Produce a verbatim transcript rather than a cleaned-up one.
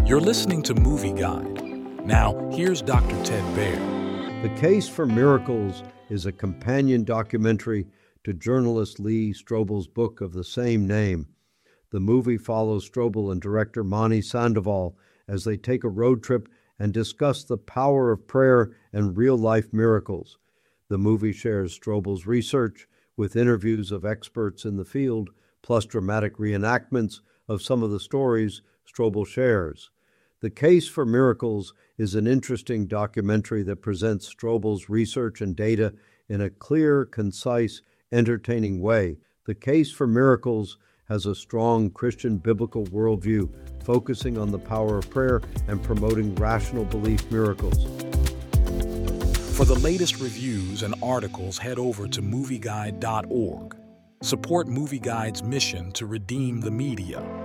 You're listening to Movie Guide. Now, here's Doctor Ted Baer. The Case for Miracles is a companion documentary to journalist Lee Strobel's book of the same name. The movie follows Strobel and director Mani Sandoval as they take a road trip and discuss the power of prayer and real-life miracles. The movie shares Strobel's research with interviews of experts in the field, plus dramatic reenactments of some of the stories Strobel shares. The Case for Miracles is an interesting documentary that presents Strobel's research and data in a clear, concise, entertaining way. The Case for Miracles has a strong Christian biblical worldview, focusing on the power of prayer and promoting rational belief miracles. For the latest reviews and articles, head over to movie guide dot org. Support Movie Guide's mission to redeem the media.